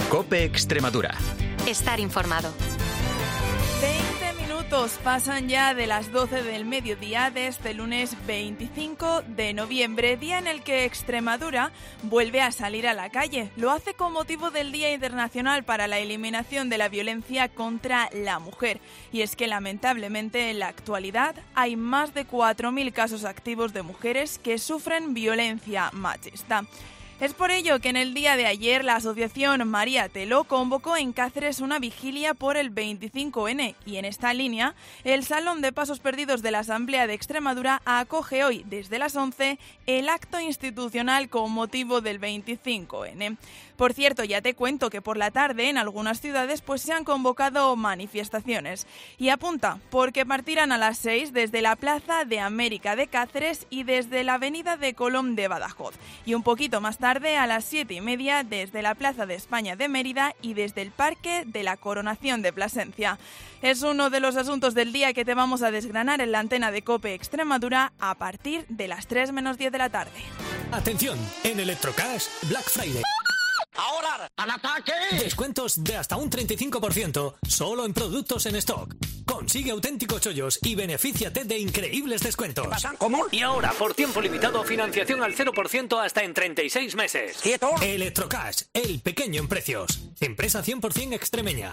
COPE Extremadura. Estar informado. 20 minutos pasan ya de las 12 del mediodía de este lunes 25 de noviembre, día en el que Extremadura vuelve a salir a la calle. Lo hace con motivo del Día Internacional para la Eliminación de la Violencia contra la Mujer. Y es que lamentablemente en la actualidad hay más de 4.000 casos activos de mujeres que sufren violencia machista. Es por ello que en el día de ayer la asociación María Teló convocó en Cáceres una vigilia por el 25N y en esta línea el Salón de Pasos Perdidos de la Asamblea de Extremadura acoge hoy desde las 11 el acto institucional con motivo del 25N. Por cierto, ya te cuento que por la tarde en algunas ciudades se han convocado manifestaciones. Y apunta, porque partirán a las 6 desde la Plaza de América de Cáceres y desde la Avenida de Colón de Badajoz. Y un poquito más tarde a las 7:30 desde la Plaza de España de Mérida y desde el Parque de la Coronación de Plasencia. Es uno de los asuntos del día que te vamos a desgranar en la antena de COPE Extremadura a partir de las 3 menos 10 de la tarde. Atención, en Electrocash, Black Friday. ¡Ahora, al ataque! Descuentos de hasta un 35% solo en productos en stock. Consigue auténticos chollos y benefíciate de increíbles descuentos. ¿Qué pasa? ¿Cómo? Y ahora, por tiempo limitado, financiación al 0% hasta en 36 meses. ¿Quieto? Electrocash, el pequeño en precios. Empresa 100% extremeña.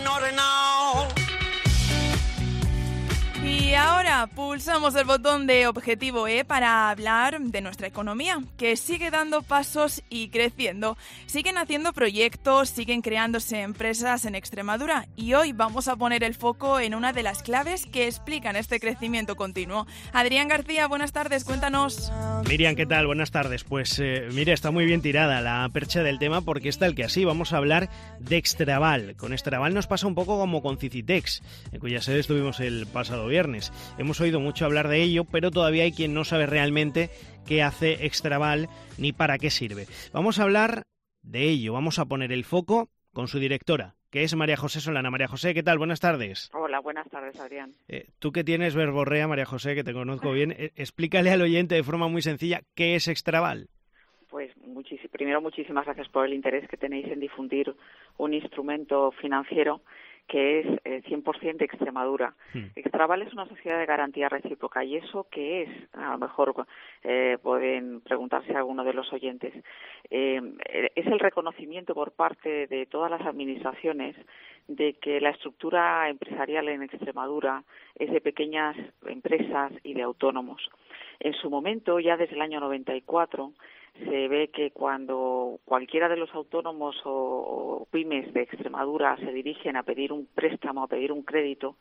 Y ahora pulsamos el botón de Objetivo E para hablar de nuestra economía, que sigue dando pasos y creciendo. Siguen haciendo proyectos, siguen creándose empresas en Extremadura y hoy vamos a poner el foco en una de las claves que explican este crecimiento continuo. Adrián García, buenas tardes, cuéntanos. Miriam, ¿qué tal? Buenas tardes. Pues mira, está muy bien tirada la percha del tema porque es tal que así vamos a hablar de Extraval. Con Extraval nos pasa un poco como con Cicitex, en cuya sede estuvimos el pasado viernes. Hemos oído mucho hablar de ello, pero todavía hay quien no sabe realmente qué hace Extraval ni para qué sirve. Vamos a hablar de ello, vamos a poner el foco con su directora, que es María José Solana. María José, ¿qué tal? Buenas tardes. Hola, buenas tardes, Adrián. Tú que tienes verborrea, María José, que te conozco bien, explícale al oyente de forma muy sencilla qué es Extraval. Pues primero muchísimas gracias por el interés que tenéis en difundir un instrumento financiero que es 100% de Extremadura. Extraval es una sociedad de garantía recíproca. ¿Y eso qué es? A lo mejor pueden preguntarse alguno de los oyentes. Es el reconocimiento por parte de todas las administraciones de que la estructura empresarial en Extremadura es de pequeñas empresas y de autónomos. En su momento, ya desde el año 94, se ve que cuando cualquiera de los autónomos o pymes de Extremadura se dirigen a pedir un préstamo, a pedir un crédito,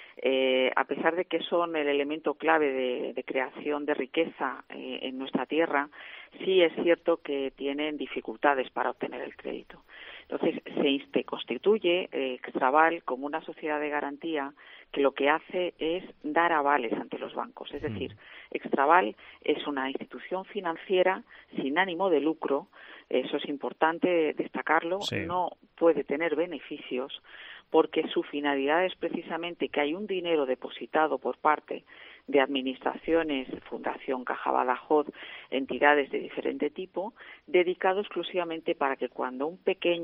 a pesar de que son el elemento clave de creación de riqueza en nuestra tierra, sí es cierto que tienen dificultades para obtener el crédito. Entonces, se constituye Extraval como una sociedad de garantía que lo que hace es dar avales ante los bancos. Es decir, Extraval es una institución financiera sin ánimo de lucro, eso es importante destacarlo, sí. No puede tener beneficios porque su finalidad es precisamente que hay un dinero depositado por parte de administraciones, Fundación Caja Badajoz, entidades de diferente tipo, dedicado exclusivamente para que cuando un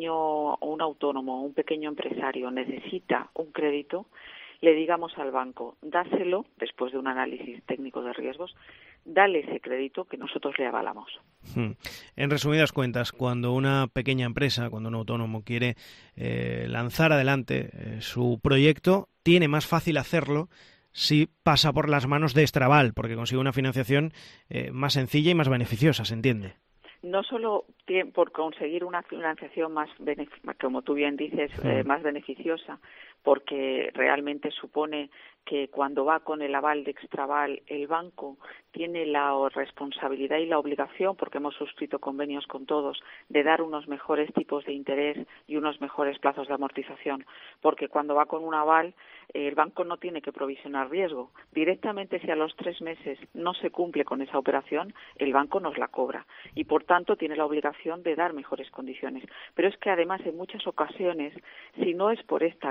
autónomo, un pequeño empresario necesita un crédito, le digamos al banco, dáselo, después de un análisis técnico de riesgos, dale ese crédito que nosotros le avalamos. En resumidas cuentas, cuando una pequeña empresa, cuando un autónomo quiere lanzar adelante su proyecto, tiene más fácil hacerlo si pasa por las manos de Extraval, porque consigue una financiación más sencilla y más beneficiosa, ¿se entiende? No solo por conseguir una financiación más, como tú bien dices, más beneficiosa, porque realmente supone que cuando va con el aval de Extraval, el banco tiene la responsabilidad y la obligación, porque hemos suscrito convenios con todos, de dar unos mejores tipos de interés y unos mejores plazos de amortización, porque cuando va con un aval, el banco no tiene que provisionar riesgo. Directamente, si a los 3 meses no se cumple con esa operación, el banco nos la cobra y, por tanto, tiene la obligación de dar mejores condiciones. Pero es que, además, en muchas ocasiones, si no es por esta vía,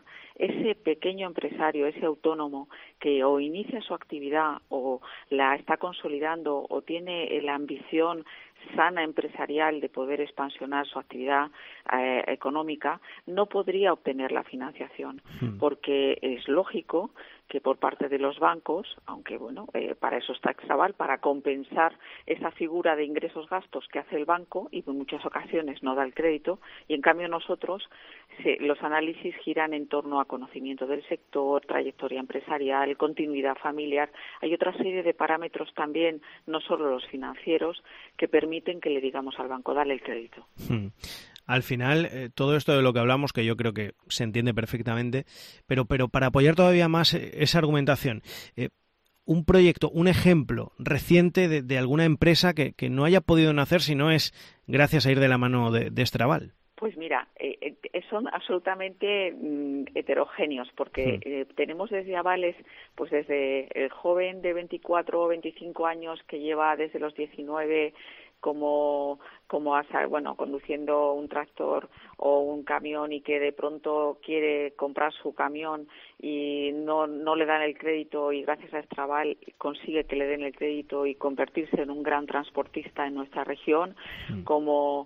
ese pequeño empresario, ese autónomo que o inicia su actividad o la está consolidando o tiene la ambición sana empresarial de poder expansionar su actividad económica, no podría obtener la financiación, porque es lógico que por parte de los bancos, aunque bueno, para eso está Extraval, para compensar esa figura de ingresos-gastos que hace el banco y en muchas ocasiones no da el crédito, y en cambio nosotros los análisis giran en torno a conocimiento del sector, trayectoria empresarial, continuidad familiar. Hay otra serie de parámetros también, no solo los financieros, que permiten que le digamos al banco, dale el crédito. Al final, todo esto de lo que hablamos, que yo creo que se entiende perfectamente, pero para apoyar todavía más esa argumentación, un proyecto, un ejemplo reciente de alguna empresa que no haya podido nacer si no es gracias a ir de la mano de Extraval. Pues mira, son absolutamente heterogéneos, porque tenemos desde avales, pues desde el joven de 24 o 25 años que lleva desde los 19 conduciendo un tractor o un camión y que de pronto quiere comprar su camión y no le dan el crédito, y gracias a Extraval consigue que le den el crédito y convertirse en un gran transportista en nuestra región, como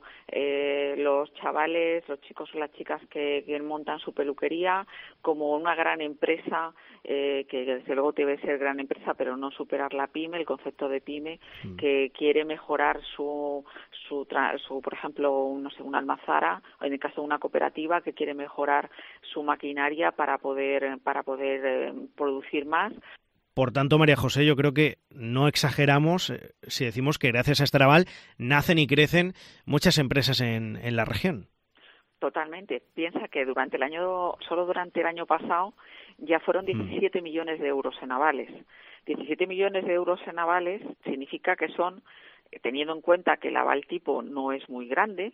los chavales, los chicos o las chicas que montan su peluquería, como una gran empresa, que desde luego debe ser gran empresa, pero no superar la pyme, el concepto de pyme, que quiere mejorar su por ejemplo, una almazara, o en el caso de una cooperativa que quiere mejorar su maquinaria para poder producir más. Por tanto, María José, yo creo que no exageramos si decimos que gracias a Extraval nacen y crecen muchas empresas en la región. Totalmente. Piensa que solo durante el año pasado ya fueron 17 millones de euros en avales. 17 millones de euros en avales significa que son, teniendo en cuenta que el aval tipo no es muy grande,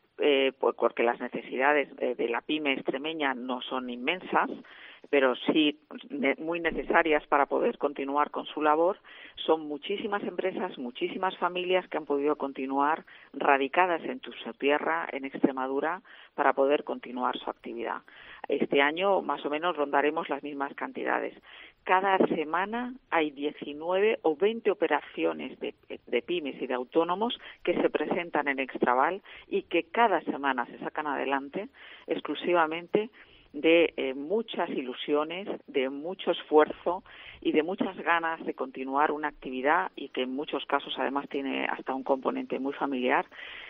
porque las necesidades de la pyme extremeña no son inmensas, pero sí muy necesarias para poder continuar con su labor, son muchísimas empresas, muchísimas familias que han podido continuar radicadas en su tierra, en Extremadura, para poder continuar su actividad. Este año más o menos rondaremos las mismas cantidades. Cada semana hay 19 o 20 operaciones de pymes y de autónomos que se presentan en Extraval y que cada semana se sacan adelante exclusivamente de muchas ilusiones, de mucho esfuerzo y de muchas ganas de continuar una actividad, y que en muchos casos además tiene hasta un componente muy familiar,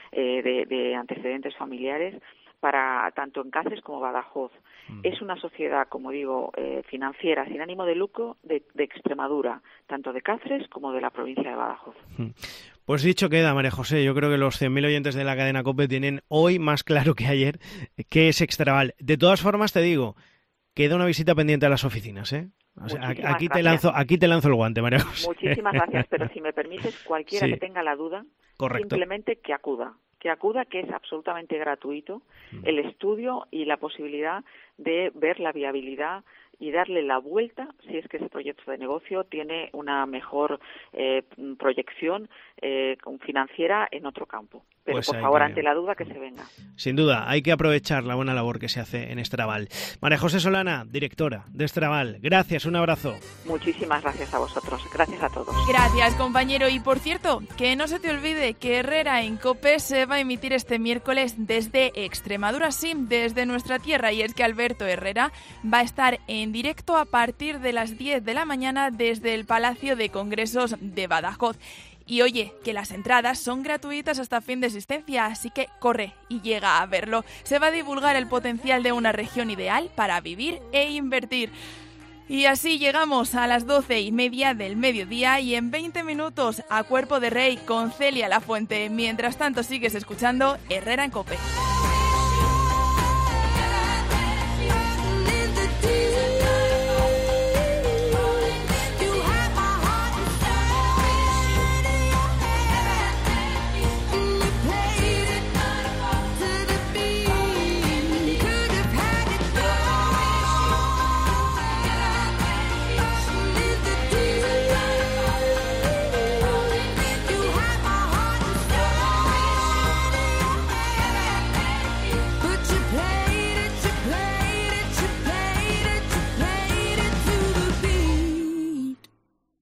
de antecedentes familiares, para tanto en Cáceres como Badajoz. Es una sociedad, como digo, financiera sin ánimo de lucro de Extremadura, tanto de Cáceres como de la provincia de Badajoz. Pues dicho queda, María José. Yo creo que los 100.000 oyentes de la cadena COPE tienen hoy más claro que ayer qué es Extraval. De todas formas, te digo, queda una visita pendiente a las oficinas, ¿eh? O sea, aquí te lanzo el guante, María José. Muchísimas gracias, pero si me permites, cualquiera que tenga la duda, simplemente que acuda, que es absolutamente gratuito el estudio y la posibilidad de ver la viabilidad y darle la vuelta si es que ese proyecto de negocio tiene una mejor proyección financiera en otro campo. Pero pues por favor, ante la duda, que se venga. Sin duda, hay que aprovechar la buena labor que se hace en Extraval. María José Solana, directora de Extraval, gracias, un abrazo. Muchísimas gracias a vosotros, gracias a todos. Gracias, compañero. Y por cierto, que no se te olvide que Herrera en COPE se va a emitir este miércoles desde Extremadura, sí, desde nuestra tierra, y es que Alberto Herrera va a estar en directo a partir de las 10 de la mañana desde el Palacio de Congresos de Badajoz. Y oye, que las entradas son gratuitas hasta fin de existencia, así que corre y llega a verlo. Se va a divulgar el potencial de una región ideal para vivir e invertir. Y así llegamos a las 12:30 del mediodía y en 20 minutos a Cuerpo de Rey con Celia Lafuente. Mientras tanto sigues escuchando Herrera en COPE.